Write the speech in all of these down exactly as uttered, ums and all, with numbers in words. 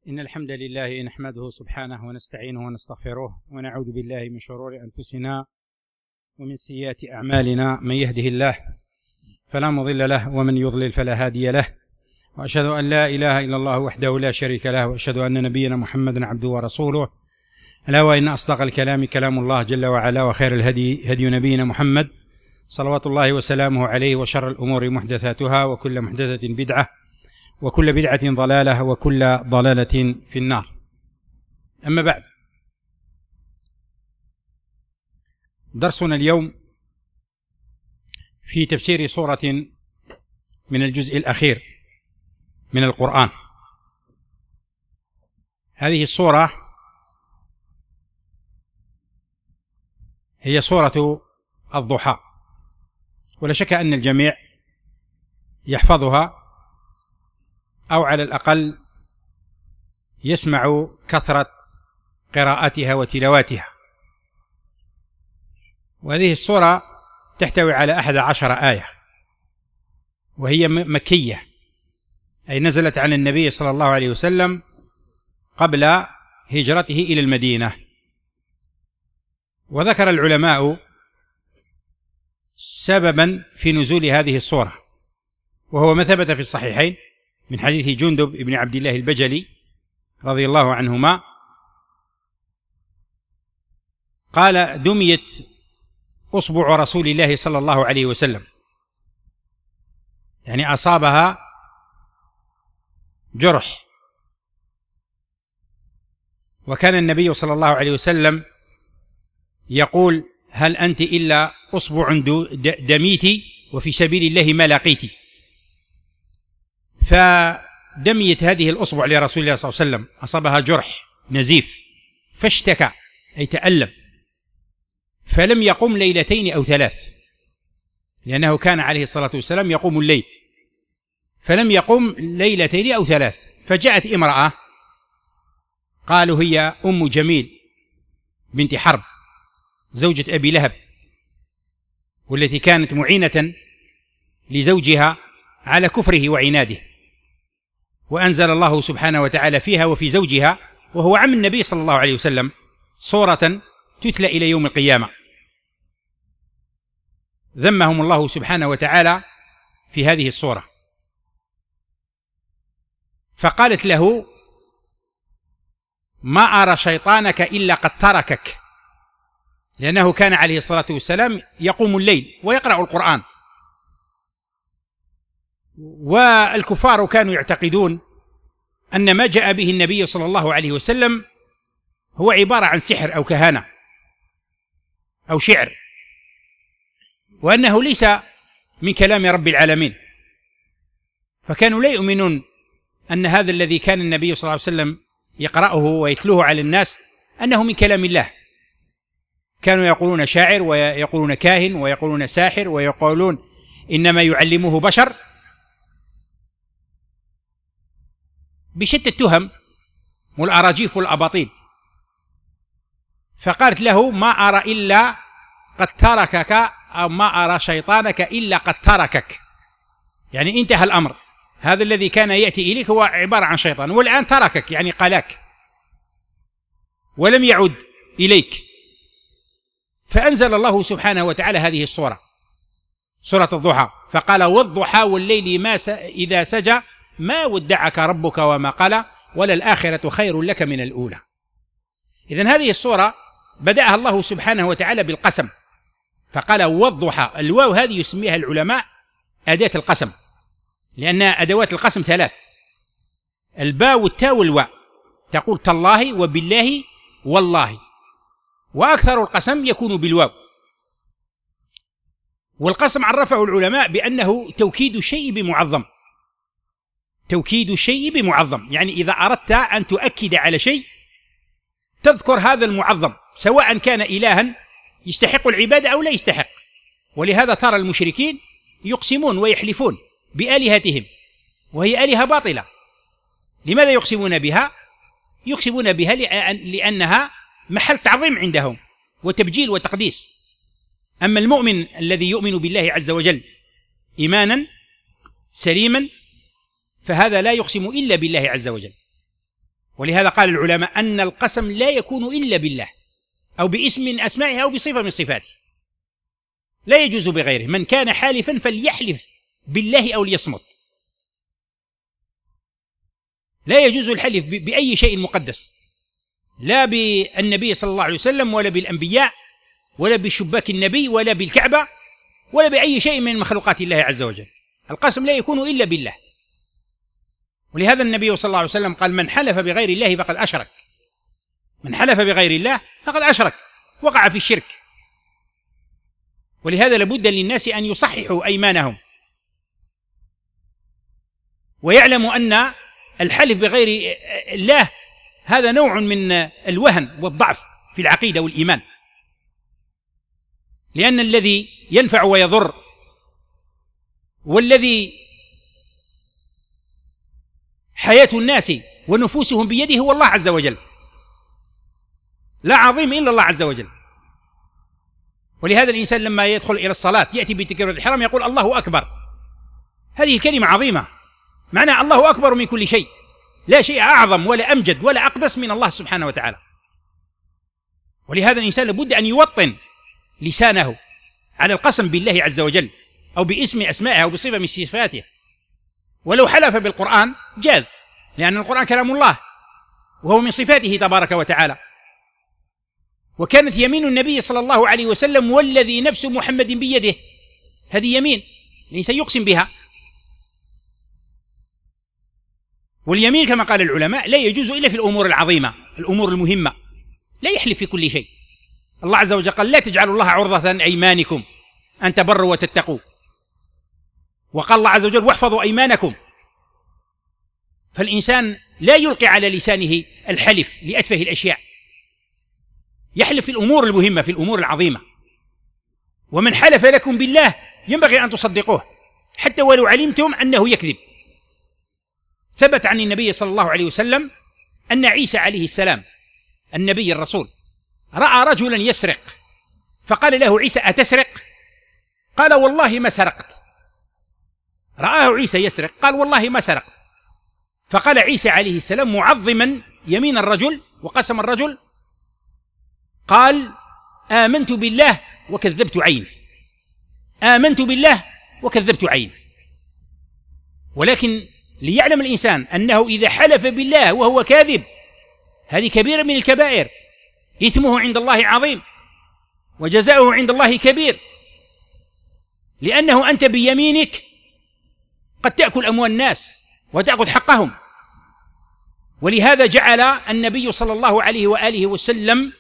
إن الحمد لله نحمده سبحانه ونستعينه ونستغفره ونعوذ بالله من شرور أنفسنا ومن سيئات أعمالنا. من يهده الله فلا مضل له ومن يضلل فلا هادي له، وأشهد أن لا إله إلا الله وحده لا شريك له، وأشهد أن نبينا محمدا عبده ورسوله. ألا وإن أصدق الكلام كلام الله جل وعلا، وخير الهدي هدي نبينا محمد صلوات الله وسلامه عليه، وشر الأمور محدثاتها، وكل محدثة بدعة، وكل بدعة ضلالة، وكل ضلالة في النار. أما بعد، درسنا اليوم في تفسير سورة من الجزء الأخير من القرآن. هذه السورة هي سورة الضحى، ولا شك أن الجميع يحفظها، أو على الأقل يسمع كثرة قراءتها وتلاواتها. وهذه السورة تحتوي على أحد عشر آية، وهي مكية، أي نزلت على النبي صلى الله عليه وسلم قبل هجرته إلى المدينة. وذكر العلماء سببا في نزول هذه السورة، وهو ما ثبت في الصحيحين من حديث جندب بن عبد الله البجلي رضي الله عنهما قال: دميت أصبع رسول الله صلى الله عليه وسلم، يعني أصابها جرح، وكان النبي صلى الله عليه وسلم يقول: هل أنت إلا أصبع دميتي وفي سبيل الله ما لقيتي. فدميت هذه الأصبع لرسول الله صلى الله عليه وسلم، أصابها جرح نزيف، فاشتكى أي تألم، فلم يقم ليلتين أو ثلاث، لأنه كان عليه الصلاة والسلام يقوم الليل، فلم يقم ليلتين أو ثلاث. فجاءت امرأة، قالوا هي أم جميل بنت حرب زوجة أبي لهب، والتي كانت معينة لزوجها على كفره وعناده، وأنزل الله سبحانه وتعالى فيها وفي زوجها، وهو عم النبي صلى الله عليه وسلم، صورة تتلى إلى يوم القيامة. ذمهم الله سبحانه وتعالى في هذه الصورة، فقالت له: ما أرى شيطانك إلا قد تركك، لأنه كان عليه الصلاة والسلام يقوم الليل ويقرأ القرآن، والكفار كانوا يعتقدون أن ما جاء به النبي صلى الله عليه وسلم هو عبارة عن سحر أو كهانة أو شعر، وأنه ليس من كلام رب العالمين. فكانوا لا يؤمنون أن هذا الذي كان النبي صلى الله عليه وسلم يقرأه ويتلوه على الناس أنه من كلام الله. كانوا يقولون شاعر، ويقولون كاهن، ويقولون ساحر، ويقولون إنما يعلمه بشر، بشتى التهم والأراجيف والأباطيل. فقالت له: ما أرى إلا قد تركك، أو ما أرى شيطانك إلا قد تركك، يعني انتهى الأمر، هذا الذي كان يأتي إليك هو عبارة عن شيطان، والآن تركك، يعني قلاك ولم يعد إليك. فأنزل الله سبحانه وتعالى هذه السورة، سورة الضحى، فقال: والضحى والليل ما س... إذا سجى ما ودعك ربك وما قلى وللآخرة خير لك من الأولى. إذن هذه السورة بدأها الله سبحانه وتعالى بالقسم، فقال: والضحى. الواو هذه يسميها العلماء أداة القسم، لأن أدوات القسم ثلاث: الباء والتاء والواء، تقول تالله وبالله والله، وأكثر القسم يكون بالواو. والقسم عرفه العلماء بأنه توكيد الشيء بمعظم، توكيد الشيء بمعظم، يعني إذا أردت أن تؤكد على شيء تذكر هذا المعظم، سواء كان إلها يستحق العبادة أو لا يستحق. ولهذا ترى المشركين يقسمون ويحلفون بآلهتهم وهي آلهة باطلة. لماذا يقسمون بها؟ يقسمون بها لأنها محل تعظيم عندهم وتبجيل وتقديس. أما المؤمن الذي يؤمن بالله عز وجل إيمانا سليما فهذا لا يقسم إلا بالله عز وجل، ولهذا قال العلماء أن القسم لا يكون إلا بالله أو باسم من أسمائه أو بصفة من صفاته، لا يجوز بغيره. من كان حالفا فليحلف بالله أو ليصمت. لا يجوز الحلف بأي شيء مقدس، لا بالنبي صلى الله عليه وسلم ولا بالأنبياء ولا بشباك النبي ولا بالكعبة ولا بأي شيء من مخلوقات الله عز وجل. القسم لا يكون إلا بالله. ولهذا النبي صلى الله عليه وسلم قال: من حلف بغير الله فقد أشرك. من حلف بغير الله فقد أشرك، وقع في الشرك. ولهذا لابد للناس أن يصححوا أيمانهم ويعلموا أن الحلف بغير الله هذا نوع من الوهن والضعف في العقيدة والإيمان، لأن الذي ينفع ويضر والذي حياة الناس ونفوسهم بيده هو الله عز وجل، لا عظيم إلا الله عز وجل. ولهذا الإنسان لما يدخل إلى الصلاة يأتي بتكبيرة الإحرام يقول الله أكبر، هذه الكلمة عظيمة، معناها الله أكبر من كل شيء، لا شيء أعظم ولا أمجد ولا أقدس من الله سبحانه وتعالى. ولهذا الإنسان لابد أن يوطن لسانه على القسم بالله عز وجل أو باسم أسمائه أو بصفة من صفاته. ولو حلف بالقرآن جاز، لأن القرآن كلام الله وهو من صفاته تبارك وتعالى. وكانت يمين النبي صلى الله عليه وسلم والذي نفس محمد بيده، هذه يمين الإنسان يقسم بها. واليمين كما قال العلماء لا يجوز إلا في الأمور العظيمة، الأمور المهمة، لا يحلف في كل شيء. الله عز وجل قال: لا تجعلوا الله عرضة أيمانكم أن تبروا وتتقوا. وقال الله عز وجل: واحفظوا أيمانكم. فالإنسان لا يلقي على لسانه الحلف لأتفه الأشياء، يحلف في الأمور المهمة، في الأمور العظيمة. ومن حلف لكم بالله ينبغي أن تصدقوه حتى ولو علمتم أنه يكذب. ثبت عن النبي صلى الله عليه وسلم أن عيسى عليه السلام النبي الرسول رأى رجلا يسرق، فقال له عيسى: أتسرق؟ قال: والله ما سرقت. رآه عيسى يسرق، قال: والله ما سرقت. فقال عيسى عليه السلام معظما يمين الرجل وقسم الرجل، قال: آمنت بالله وكذبت عيني، آمنت بالله وكذبت عيني. ولكن ليعلم الإنسان أنه إذا حلف بالله وهو كاذب هذه كبيرة من الكبائر، إثمه عند الله عظيم وجزاؤه عند الله كبير، لأنه أنت بيمينك قد تأكل أموال الناس وتأخذ حقهم. ولهذا جعل النبي صلى الله عليه وآله وسلم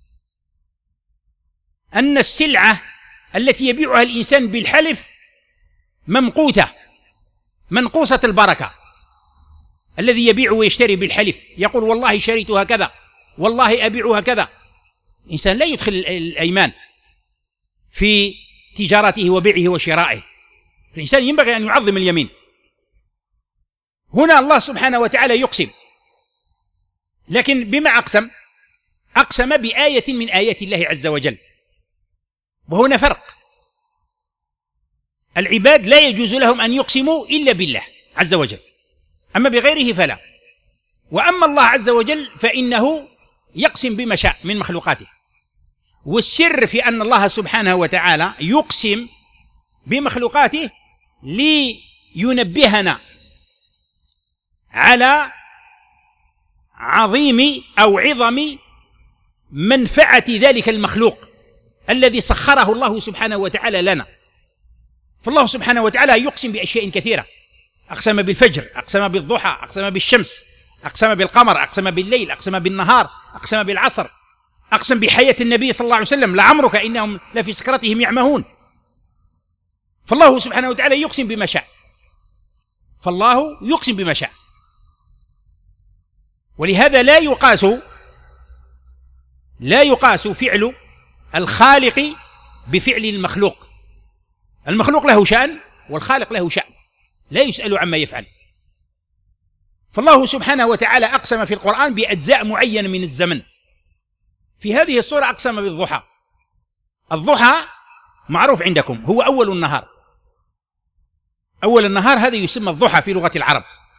أن السلعة التي يبيعها الإنسان بالحلف ممقوتة منقوصة البركة. الذي يبيع ويشتري بالحلف يقول: والله شريتها كذا، والله أبيعها كذا. الإنسان لا يدخل الأيمان في تجارته وبيعه وشرائه، الإنسان ينبغي أن يعظم اليمين. هنا الله سبحانه وتعالى يقسم، لكن بما أقسم؟ أقسم بآية من آيات الله عز وجل. وهنا فرق، العباد لا يجوز لهم أن يقسموا إلا بالله عز وجل، أما بغيره فلا. وأما الله عز وجل فإنه يقسم بما شاء من مخلوقاته. والسر في أن الله سبحانه وتعالى يقسم بمخلوقاته لينبهنا على عظيم أو عظم منفعة ذلك المخلوق الذي سخره الله سبحانه وتعالى لنا. فالله سبحانه وتعالى يقسم بأشياء كثيرة، أقسم بالفجر، أقسم بالضحى، أقسم بالشمس، أقسم بالقمر، أقسم بالليل، أقسم بالنهار، أقسم بالعصر، أقسم بحياة النبي صلى الله عليه وسلم: لعمرك إنهم لفي سكرتهم يعمهون. فالله سبحانه وتعالى يقسم بما شاء، فالله يقسم بما شاء. ولهذا لا يقاس لا يقاس فعل الخالق بفعل المخلوق. المخلوق له شأن والخالق له شأن، لا يسأل عما يفعل. فالله سبحانه وتعالى أقسم في القرآن بأجزاء معينة من الزمن. في هذه الصورة أقسم بالضحى. الضحى معروف عندكم هو أول النهار، أول النهار هذا يسمى الضحى في لغة العرب،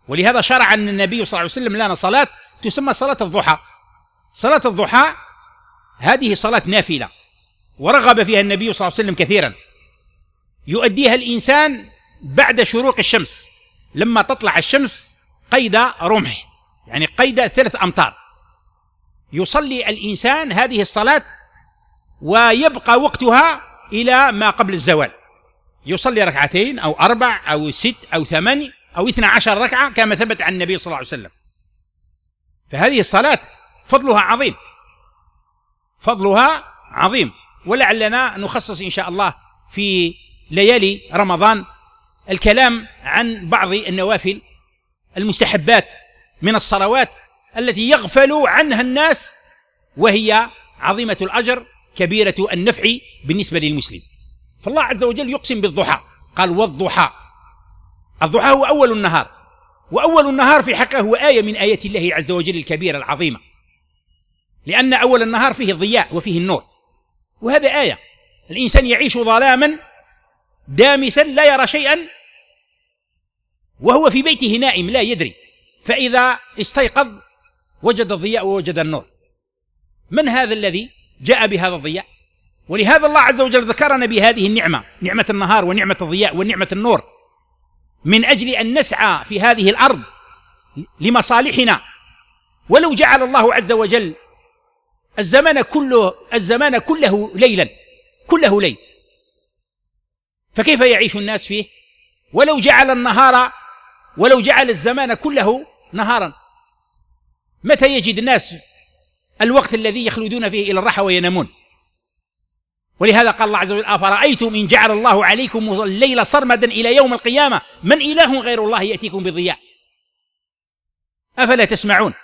ولهذا شرع أن النبي صلى الله عليه وسلم لنا صلاة تسمى صلاة الضحى. صلاة الضحى هذه صلاة نافلة، ورغب فيها النبي صلى الله عليه وسلم كثيرا، يؤديها الإنسان بعد شروق الشمس، لما تطلع الشمس قيد رمح، يعني قيد ثلاث أمتار، يصلي الإنسان هذه الصلاة ويبقى وقتها إلى ما قبل الزوال، يصلي ركعتين أو أربع أو ست أو ثمان أو اثنى عشر ركعة كما ثبت عن النبي صلى الله عليه وسلم. فهذه الصلاة فضلها عظيم، فضلها عظيم. ولعلنا نخصص إن شاء الله في ليالي رمضان الكلام عن بعض النوافل المستحبات من الصلوات التي يغفل عنها الناس، وهي عظيمة الأجر كبيرة النفع بالنسبة للمسلم. فالله عز وجل يقسم بالضحى، قال والضحى. الضحى هو أول النهار، وأول النهار في حقه هو آية من آيات الله عز وجل الكبيرة العظيمة، لأن أول النهار فيه الضياء وفيه النور، وهذا آية. الإنسان يعيش ظلاما دامسا لا يرى شيئا، وهو في بيته نائم لا يدري، فإذا استيقظ وجد الضياء ووجد النور. من هذا الذي جاء بهذا الضياء؟ ولهذا الله عز وجل ذكرنا بهذه النعمة، نعمة النهار ونعمة الضياء ونعمة النور، من أجل أن نسعى في هذه الأرض لمصالحنا. ولو جعل الله عز وجل الزمان كله الزمان كله ليلا، كله ليل، فكيف يعيش الناس فيه؟ ولو جعل النهار ولو جعل الزمان كله نهارا، متى يجد الناس الوقت الذي يخلدون فيه إلى الراحة وينامون؟ ولهذا قال الله عز وجل أفرأيتم إن جعل الله عليكم الليل سرمدا إلى يوم القيامة من إله غير الله يأتيكم بضياء أفلا تسمعون؟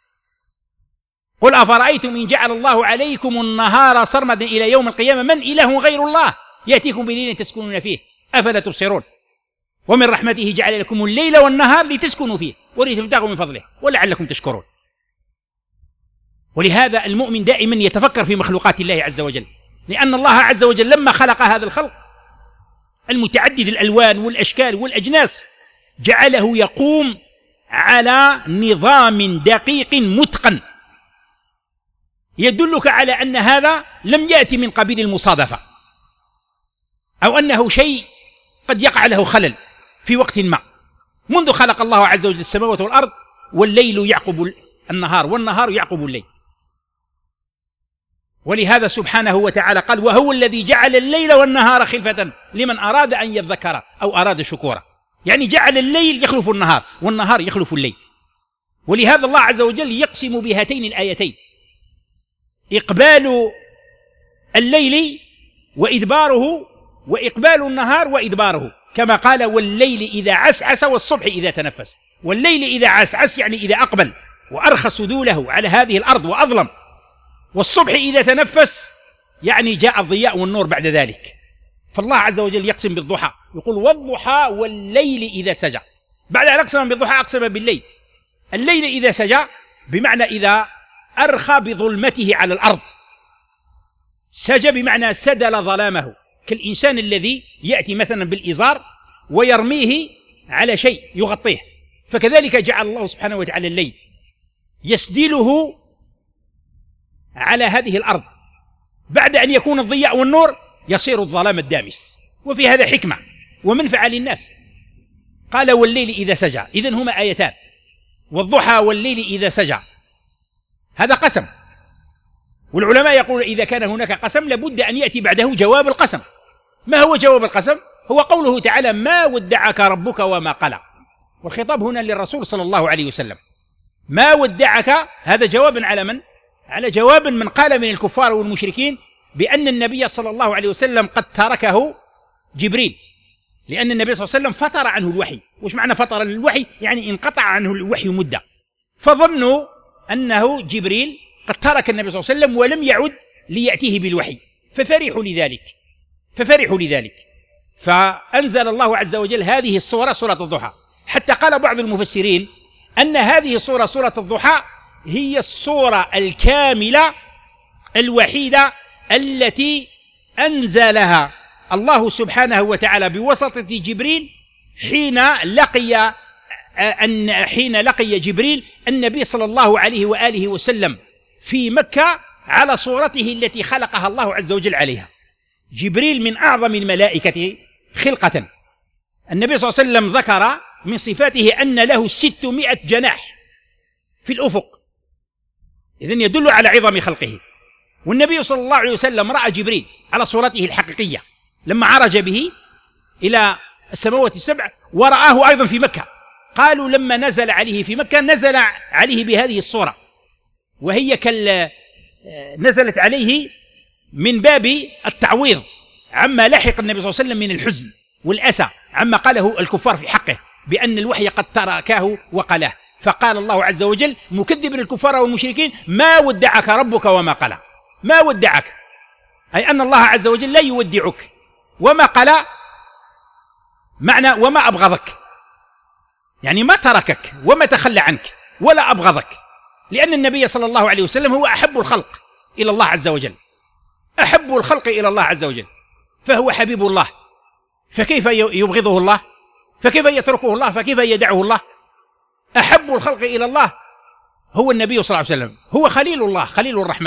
قل أفرأيتم إن جعل الله عليكم النهار سرمدا إلى يوم القيامة من إله غير الله يأتيكم بليل تسكنون فيه أفلا تبصرون؟ ومن رحمته جعل لكم الليل والنهار لتسكنوا فيه ولتبتغوا من فضله ولعلكم تشكرون. ولهذا المؤمن دائما يتفكر في مخلوقات الله عز وجل، لأن الله عز وجل لما خلق هذا الخلق المتعدد الألوان والأشكال والأجناس جعله يقوم على نظام دقيق متقن، يدلك على أن هذا لم يأتي من قبيل المصادفة، أو أنه شيء قد يقع له خلل في وقت ما. منذ خلق الله عز وجل السماوات والأرض والليل يعقب النهار والنهار يعقب الليل. ولهذا سبحانه وتعالى قال وهو الذي جعل الليل والنهار خلفة لمن أراد أن يذكر أو أراد شكورا، يعني جعل الليل يخلف النهار والنهار يخلف الليل. ولهذا الله عز وجل يقسم بهاتين الآيتين، إقبال الليل وإدباره، وإقبال النهار وإدباره، كما قال والليل إذا عسعس والصبح إذا تنفس. والليل إذا عسعس يعني إذا أقبل وأرخى سدوله على هذه الأرض وأظلم، والصبح إذا تنفس يعني جاء الضياء والنور بعد ذلك. فالله عز وجل يقسم بالضحى، يقول والضحى والليل إذا سجى. بعد أن أقسم بالضحى أقسم بالليل. الليل إذا سجى بمعنى إذا أرخى بظلمته على الأرض، سجى بمعنى سدل ظلامه، كالإنسان الذي يأتي مثلا بالإزار ويرميه على شيء يغطيه، فكذلك جعل الله سبحانه وتعالى الليل يسدله على هذه الأرض، بعد أن يكون الضياء والنور يصير الظلام الدامس. وفي هذا حكمة ومنفعة للناس. قال والليل إذا سجى، إذن هما آيتان، والضحى والليل إذا سجى، هذا قسم. والعلماء يقول إذا كان هناك قسم لابد أن يأتي بعده جواب القسم. ما هو جواب القسم؟ هو قوله تعالى ما ودعك ربك وما قلى، والخطاب هنا للرسول صلى الله عليه وسلم. ما ودعك هذا جواب على من؟ على جواب من قال من الكفار والمشركين بأن النبي صلى الله عليه وسلم قد تركه جبريل، لأن النبي صلى الله عليه وسلم فتر عنه الوحي. وش معنى فتر الوحي؟ يعني انقطع عنه الوحي مدة، فظنوا أنه جبريل قد ترك النبي صلى الله عليه وسلم ولم يعد ليأتيه بالوحي، ففرحوا لذلك ففرحوا لذلك فأنزل الله عز وجل هذه الصورة، سورة الضحى. حتى قال بعض المفسرين أن هذه الصورة، سورة الضحى، هي الصورة الكاملة الوحيدة التي أنزلها الله سبحانه وتعالى بواسطة جبريل حين لقي أن حين لقي جبريل النبي صلى الله عليه وآله وسلم في مكة على صورته التي خلقها الله عز وجل عليها. جبريل من أعظم الملائكة خلقة. النبي صلى الله عليه وسلم ذكر من صفاته أن له ستمائة جناح في الأفق، إذن يدل على عظم خلقه. والنبي صلى الله عليه وسلم رأى جبريل على صورته الحقيقية لما عرج به إلى السماوات السبع، ورآه أيضا في مكة. قالوا لما نزل عليه في مكة نزل عليه بهذه الصورة، وهي كال نزلت عليه من باب التعويض عما لحق النبي صلى الله عليه وسلم من الحزن والأسى عما قاله الكفار في حقه بأن الوحي قد تركاه وقلاه. فقال الله عز وجل مكذبا الكفار والمشركين: ما ودعك ربك وما قلى. ما ودعك أي أن الله عز وجل لا يودعك، وما قلى معنى وما أبغضك، يعني ما تركك وما تخلى عنك ولا أبغضك، لأن النبي صلى الله عليه وسلم هو أحب الخلق إلى الله عز وجل، أحب الخلق إلى الله عز وجل، فهو حبيب الله، فكيف يبغضه الله؟ فكيف يتركه الله؟ فكيف يدعه الله؟ أحب الخلق إلى الله هو النبي صلى الله عليه وسلم، هو خليل الله، خليل الرحمن.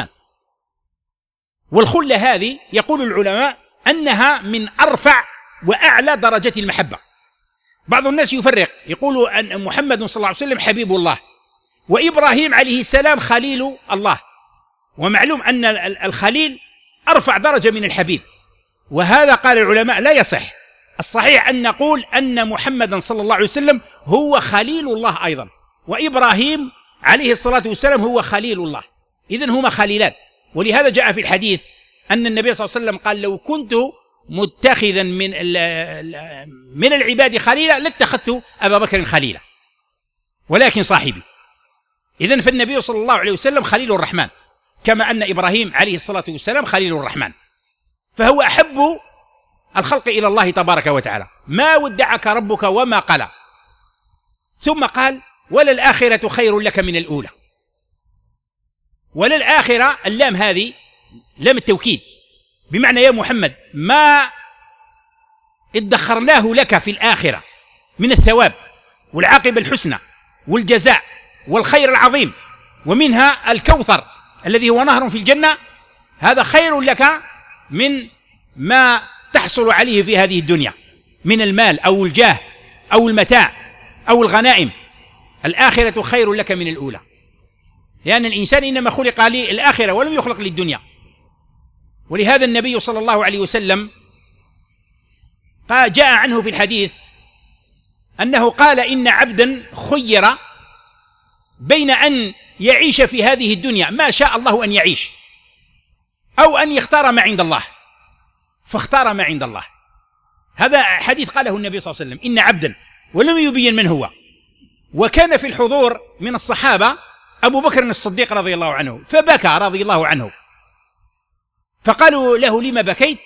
والخلة هذه يقول العلماء أنها من أرفع وأعلى درجات المحبة. بعض الناس يفرق، يقول أن محمد صلى الله عليه وسلم حبيب الله، وإبراهيم عليه السلام خليل الله، ومعلوم أن الخليل أرفع درجة من الحبيب، وهذا قال العلماء لا يصح. الصحيح أن نقول أن محمدا صلى الله عليه وسلم هو خليل الله أيضا، وإبراهيم عليه الصلاة والسلام هو خليل الله، إذن هما خليلان. ولهذا جاء في الحديث أن النبي صلى الله عليه وسلم قال: لو كنت متخذا من من العباد خليلا لاتخذت أبا بكر خليلا، ولكن صاحبي. إذن فالنبي صلى الله عليه وسلم خليل الرحمن، كما أن إبراهيم عليه الصلاة والسلام خليل الرحمن، فهو أحب الخلق إلى الله تبارك وتعالى. ما ودعك ربك وما قلى. ثم قال: وللآخرة خير لك من الأولى. وللآخرة اللام هذه لام التوكيد، بمعنى يا محمد ما ادخرناه لك في الآخرة من الثواب والعاقبة الحسنى والجزاء والخير العظيم، ومنها الكوثر الذي هو نهر في الجنة، هذا خير لك من ما تحصل عليه في هذه الدنيا من المال أو الجاه أو المتاع أو الغنائم. الآخرة خير لك من الأولى، لأن الإنسان إنما خلق للآخرة ولم يخلق للدنيا. ولهذا النبي صلى الله عليه وسلم قال، جاء عنه في الحديث أنه قال: إن عبدا خير بين أن يعيش في هذه الدنيا ما شاء الله أن يعيش، أو أن يختار ما عند الله، فاختار ما عند الله. هذا حديث قاله النبي صلى الله عليه وسلم: إن عبدا، ولم يبين من هو. وكان في الحضور من الصحابة أبو بكر الصديق رضي الله عنه، فبكى رضي الله عنه، فقالوا له: لما بكيت؟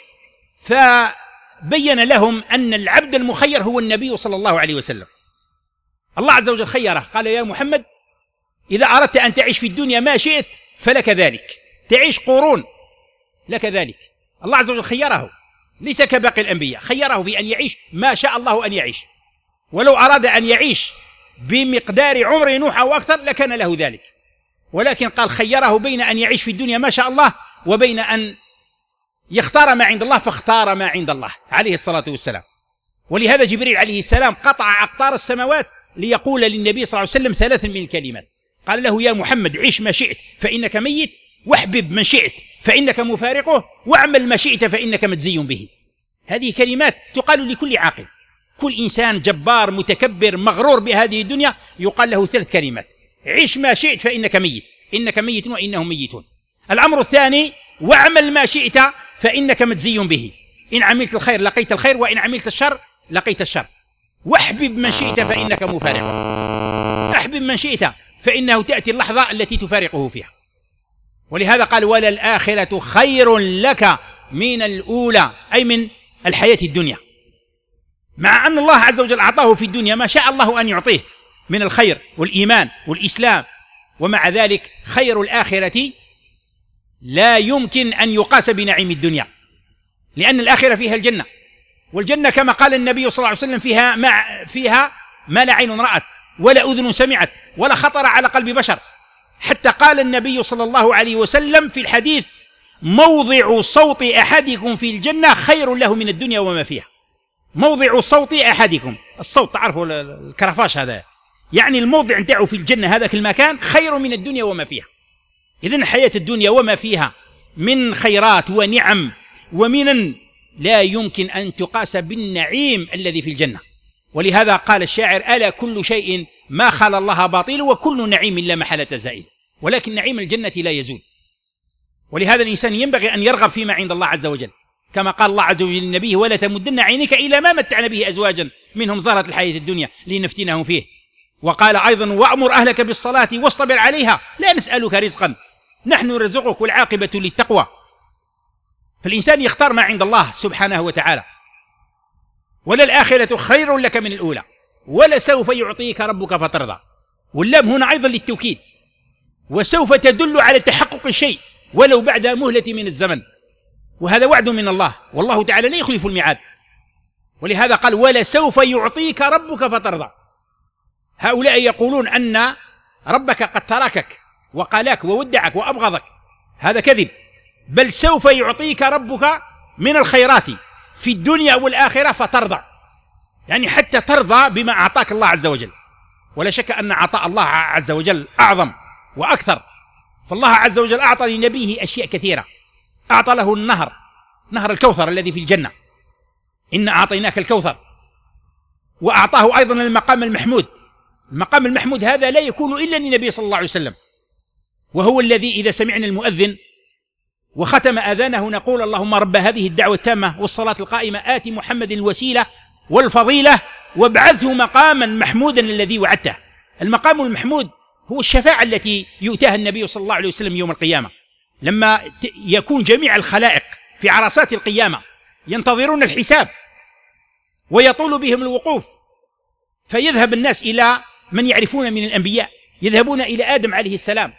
فبين لهم أن العبد المخير هو النبي صلى الله عليه وسلم. الله عز وجل خيره، قال: يا محمد إذا أردت أن تعيش في الدنيا ما شئت فلك ذلك، تعيش قرون لك ذلك. الله عز وجل خيره، ليس كباقي الأنبياء، خيره في أن يعيش ما شاء الله أن يعيش، ولو أراد أن يعيش بمقدار عمر نوح أو أكثر لكان له ذلك، ولكن قال خيره بين أن يعيش في الدنيا ما شاء الله وبين أن يختار ما عند الله، فاختار ما عند الله عليه الصلاة والسلام. ولهذا جبريل عليه السلام قطع أقطار السماوات ليقول للنبي صلى الله عليه وسلم ثلاث من الكلمات، قال له: يا محمد عيش ما شئت فإنك ميت، واحبب من شئت فإنك مفارقه، واعمل ما شئت فإنك مجزي به. هذه كلمات تقال لكل عاقل، كل إنسان جبار متكبر مغرور بهذه الدنيا يقال له ثلاث كلمات: عيش ما شئت فإنك ميت، إنك ميت وإنهم ميتون. الأمر الثاني: واعمل ما شئت فإنك مجزي به، إن عملت الخير لقيت الخير، وإن عملت الشر لقيت الشر. واحبب من شئت فإنك مفارقه، احبب من شئت فإنه تأتي اللحظة التي تفارقه فيها. ولهذا قال: وللآخرة خير لك من الأولى، أي من الحياة الدنيا، مع أن الله عز وجل أعطاه في الدنيا ما شاء الله أن يعطيه من الخير والإيمان والإسلام، ومع ذلك خير الآخرة لا يمكن أن يقاس بنعيم الدنيا، لأن الآخرة فيها الجنة، والجنة كما قال النبي صلى الله عليه وسلم فيها ما, فيها ما لا عين رأت ولا أذن سمعت ولا خطر على قلب بشر. حتى قال النبي صلى الله عليه وسلم في الحديث: موضع صوت أحدكم في الجنة خير له من الدنيا وما فيها. موضع صوت أحدكم، الصوت تعرفوا الكرفاش هذا، يعني الموضع نتاعه في الجنة هذاك المكان خير من الدنيا وما فيها. إذن حياة الدنيا وما فيها من خيرات ونعم ومنن لا يمكن أن تقاس بالنعيم الذي في الجنة. ولهذا قال الشاعر: ألا كل شيء ما خلا الله باطل وكل نعيم لا محالة زائل. ولكن نعيم الجنة لا يزول. ولهذا الإنسان ينبغي أن يرغب فيما عند الله عز وجل، كما قال الله عز وجل للنبي: ولا تمدن عينك إلى ما متعنا به أزواجا منهم زهرة الحياة الدنيا لنفتنهم فيه. وقال أيضا: وأمر أهلك بالصلاة واصطبر عليها لا نسألك رزقا نحن نرزقك والعاقبة للتقوى. فالإنسان يختار ما عند الله سبحانه وتعالى. وللآخرة خير لك من الأولى ولسوف يعطيك ربك فترضى. واللام هنا أيضا للتوكيد، وسوف تدل على تحقق الشيء ولو بعد مهلة من الزمن، وهذا وعد من الله، والله تعالى لا يخلف الميعاد. ولهذا قال: ولسوف يعطيك ربك فترضى. هؤلاء يقولون أن ربك قد تركك وقالاك وودعك وأبغضك، هذا كذب، بل سوف يعطيك ربك من الخيرات في الدنيا والآخرة فترضى، يعني حتى ترضى بما أعطاك الله عز وجل. ولا شك أن عطاء الله عز وجل أعظم وأكثر. فالله عز وجل أعطى لنبيه أشياء كثيرة. أعطى له النهر، نهر الكوثر الذي في الجنة، إنا أعطيناك الكوثر. وأعطاه أيضا المقام المحمود. المقام المحمود هذا لا يكون إلا للنبي صلى الله عليه وسلم، وهو الذي إذا سمعنا المؤذن وختم أذانه نقول: اللهم رب هذه الدعوة التامة والصلاة القائمة آت محمد الوسيلة والفضيلة وابعثه مقاما محمودا الذي وعدته. المقام المحمود هو الشفاعة التي يؤتاها النبي صلى الله عليه وسلم يوم القيامة، لما يكون جميع الخلائق في عرصات القيامة ينتظرون الحساب ويطول بهم الوقوف، فيذهب الناس إلى من يعرفون من الأنبياء، يذهبون إلى آدم عليه السلام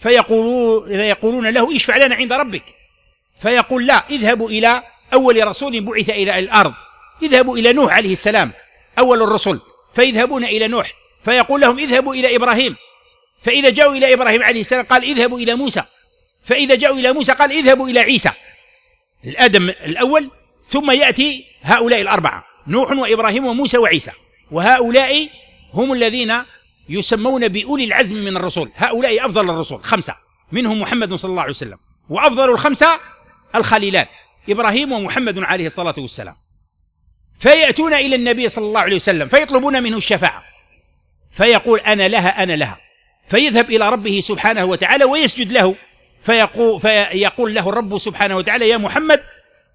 فيقولون له: اشفع لنا عند ربك. فيقول: لا، اذهبوا إلى أول رسول بعث إلى الأرض، اذهبوا إلى نوح عليه السلام أول الرسل، فيذهبون إلى نوح فيقول لهم: اذهبوا إلى إبراهيم. فإذا جاءوا إلى إبراهيم عليه السلام قال: اذهبوا إلى موسى. فإذا جاءوا إلى موسى قال: اذهبوا إلى عيسى. الآدم الأول، ثم يأتي هؤلاء الأربعة: نوح وإبراهيم وموسى وعيسى، وهؤلاء هم الذين يسمون بأولي العزم من الرسل. هؤلاء أفضل الرسل خمسة، منهم محمد صلى الله عليه وسلم، وأفضل الخمسة الخليلان إبراهيم ومحمد عليه الصلاة والسلام. فيأتون إلى النبي صلى الله عليه وسلم فيطلبون منه الشفاعة، فيقول: أنا لها أنا لها. فيذهب إلى ربه سبحانه وتعالى ويسجد له، فيقول, فيقول له الرب سبحانه وتعالى: يا محمد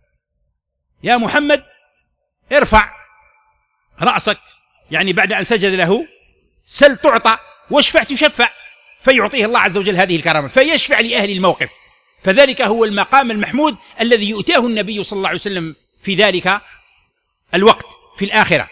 يا محمد ارفع رأسك، يعني بعد أن سجد له: سل تعطى واشفع تشفع. فيعطيه الله عز وجل هذه الكرامة، فيشفع لأهل الموقف. فذلك هو المقام المحمود الذي يؤتاه النبي صلى الله عليه وسلم في ذلك الوقت في الآخرة.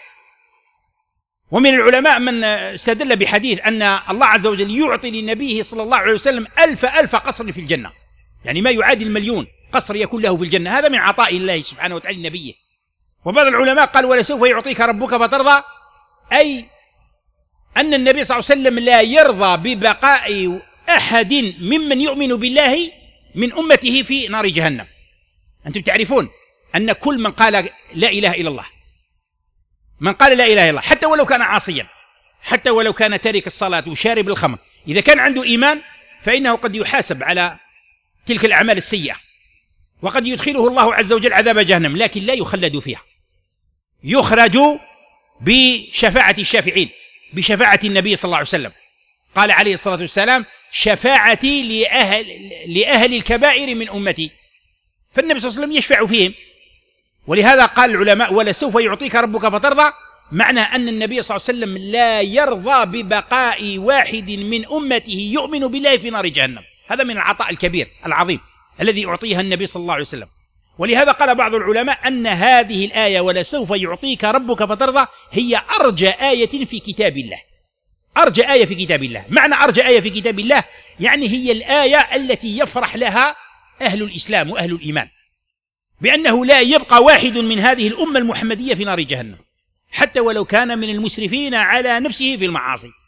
ومن العلماء من استدل بحديث أن الله عز وجل يعطي لنبيه صلى الله عليه وسلم ألف ألف قصر في الجنة، يعني ما يعادل المليون قصر يكون له في الجنة، هذا من عطاء الله سبحانه وتعالى لنبيه. وبعض العلماء قال: ولسوف يعطيك ربك فترضى، أي أن النبي صلى الله عليه وسلم لا يرضى ببقاء أحد ممن يؤمن بالله من أمته في نار جهنم. أنتم تعرفون أن كل من قال لا إله إلا الله، من قال لا إله إلا الله حتى ولو كان عاصيا، حتى ولو كان تارك الصلاة وشارب الخمر، إذا كان عنده إيمان فإنه قد يحاسب على تلك الأعمال السيئة، وقد يدخله الله عز وجل عذاب جهنم، لكن لا يخلد فيها، يخرج بشفاعة الشافعين، بشفاعة النبي صلى الله عليه وسلم. قال عليه الصلاة والسلام: شفاعتي لأهل, لأهل الكبائر من أمتي. فالنبي صلى الله عليه وسلم يشفع فيهم. ولهذا قال العلماء: ولسوف يعطيك ربك فترضى، معنى أن النبي صلى الله عليه وسلم لا يرضى ببقاء واحد من أمته يؤمن بالله في نار جهنم. هذا من العطاء الكبير العظيم الذي أعطيها النبي صلى الله عليه وسلم. ولهذا قال بعض العلماء أن هذه الآية ولسوف يعطيك ربك فترضى هي أرجى آية في كتاب الله. أرجى آية في كتاب الله، معنى أرجى آية في كتاب الله يعني هي الآية التي يفرح لها أهل الإسلام وأهل الإيمان، بأنه لا يبقى واحد من هذه الأمة المحمدية في نار جهنم، حتى ولو كان من المسرفين على نفسه في المعاصي.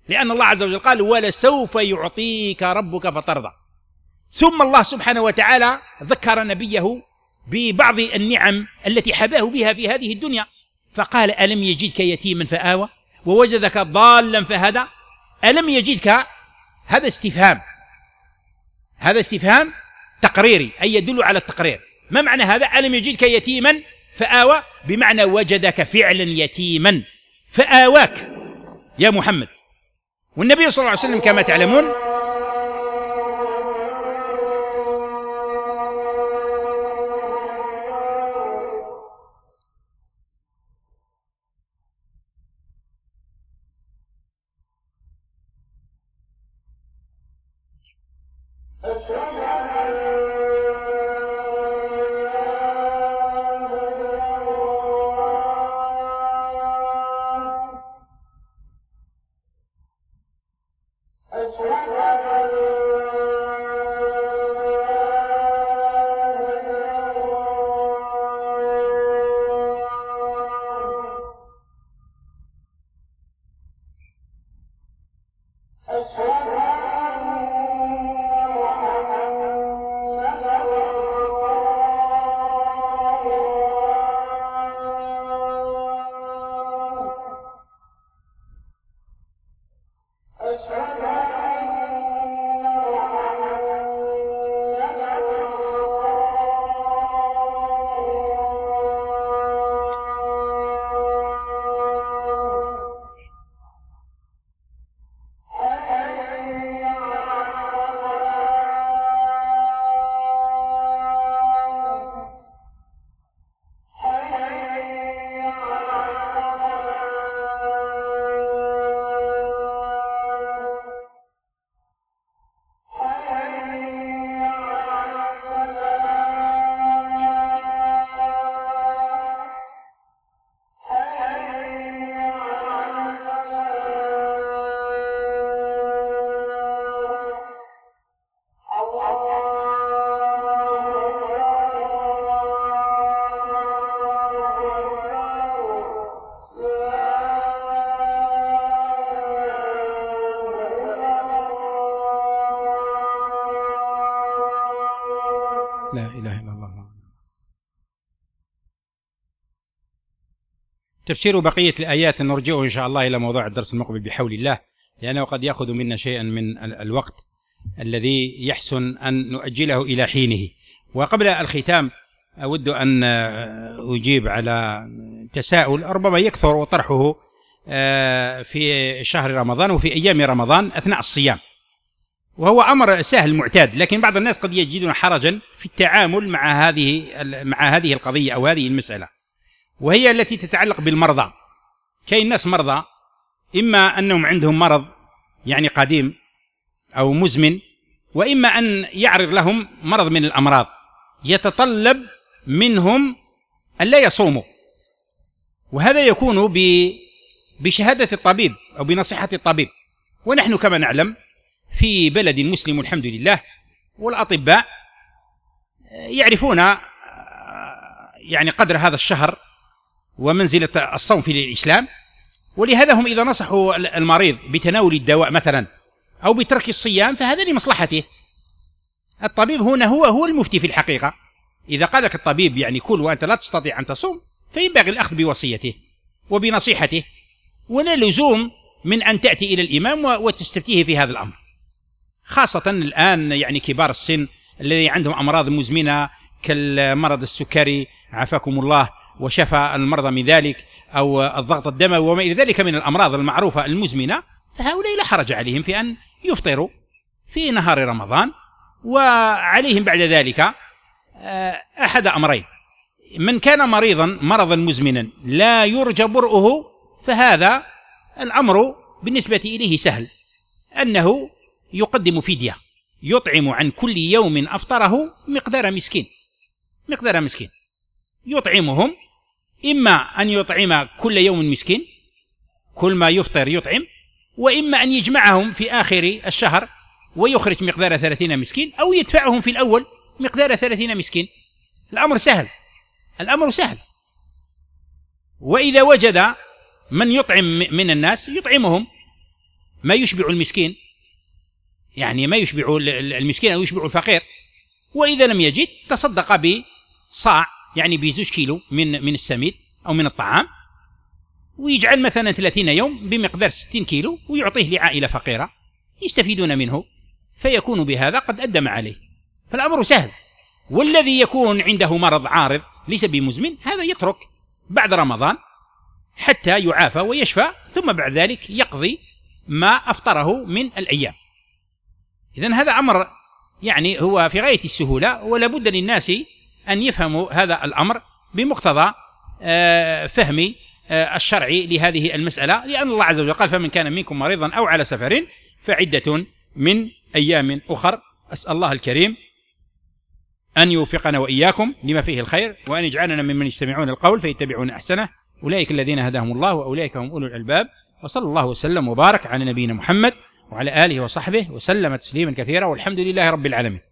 لأن الله عز وجل قال ولسوف يعطيك ربك فترضى. ثم الله سبحانه وتعالى ذكر نبيه ببعض النعم التي حباه بها في هذه الدنيا، فقال ألم يجدك يتيما فآوى ووجدك ضالا فهدى. ألم يجدك، هذا استفهام، هذا استفهام تقريري، أي يدل على التقرير. ما معنى هذا؟ ألم يجدك يتيما فآوى بمعنى وجدك فعلا يتيما فآواك يا محمد. والنبي صلى الله عليه وسلم كما تعلمون لا إله إلا الله. تفسير بقية الآيات نرجعه إن شاء الله إلى موضوع الدرس المقبل بحول الله، لأنه قد يأخذ منا شيئا من الوقت الذي يحسن أن نؤجله إلى حينه. وقبل الختام أود أن أجيب على تساؤل ربما يكثر طرحه في شهر رمضان وفي أيام رمضان أثناء الصيام، وهو أمر سهل معتاد، لكن بعض الناس قد يجدون حرجا في التعامل مع هذه مع هذه القضية أو هذه المسألة، وهي التي تتعلق بالمرضى. كاين ناس مرضى، إما أنهم عندهم مرض يعني قديم أو مزمن، وإما أن يعرض لهم مرض من الأمراض يتطلب منهم أن لا يصوموا، وهذا يكون بشهادة الطبيب أو بنصيحة الطبيب. ونحن كما نعلم في بلد مسلم الحمد لله، والأطباء يعرفون يعني قدر هذا الشهر ومنزلة الصوم في الإسلام، ولهذا هم إذا نصحوا المريض بتناول الدواء مثلا أو بترك الصيام فهذا لمصلحته. الطبيب هنا هو هو المفتي في الحقيقة. إذا قال لك الطبيب يعني كل وأنت لا تستطيع أن تصوم، فينبغي الأخذ بوصيته وبنصيحته، ولا لزوم من أن تأتي إلى الإمام وتستفتيه في هذا الأمر، خاصة الآن يعني كبار السن الذي عندهم أمراض مزمنة كالمرض السكري عافاكم الله وشفى المرضى من ذلك، أو الضغط الدموي وما إلى ذلك من الأمراض المعروفة المزمنة، فهؤلاء لا حرج عليهم في أن يفطروا في نهار رمضان. وعليهم بعد ذلك أحد أمرين: من كان مريضا مرضا مزمنا لا يرجى برؤه، فهذا الأمر بالنسبة إليه سهل، أنه يقدم فدية يطعم عن كل يوم أفطره مقدار مسكين، مقدار مسكين يطعمهم، إما أن يطعم كل يوم مسكين كل ما يفطر يطعم، وإما أن يجمعهم في آخر الشهر ويخرج مقدار ثلاثين مسكين، أو يدفعهم في الأول مقدار ثلاثين مسكين. الأمر سهل، الأمر سهل. وإذا وجد من يطعم من الناس يطعمهم، ما يشبع المسكين، يعني ما يشبع المسكين أو يشبع الفقير. وإذا لم يجد تصدق بصاع، يعني بزوج كيلو من من السميد أو من الطعام، ويجعل مثلا ثلاثين يوم بمقدار ستين كيلو ويعطيه لعائلة فقيرة يستفيدون منه، فيكون بهذا قد أدى ما عليه. فالأمر سهل. والذي يكون عنده مرض عارض ليس بمزمن هذا يترك بعد رمضان حتى يعافى ويشفى، ثم بعد ذلك يقضي ما أفطره من الأيام. إذن هذا أمر يعني هو في غاية السهولة، ولا بد للناس أن يفهموا هذا الأمر بمقتضى فهم الشرع لهذه المسألة، لأن الله عز وجل قال: فمن كان منكم مريضا أو على سفر فعدة من أيام أخر. أسأل الله الكريم أن يوفقنا وإياكم لما فيه الخير، وأن يجعلنا ممن يستمعون القول فيتبعون أحسنه، أولئك الذين هداهم الله وأولئك هم أولو الألباب. وصلى الله وسلم وبارك على نبينا محمد وعلى آله وصحبه وسلم تسليما كثيرا، والحمد لله رب العالمين.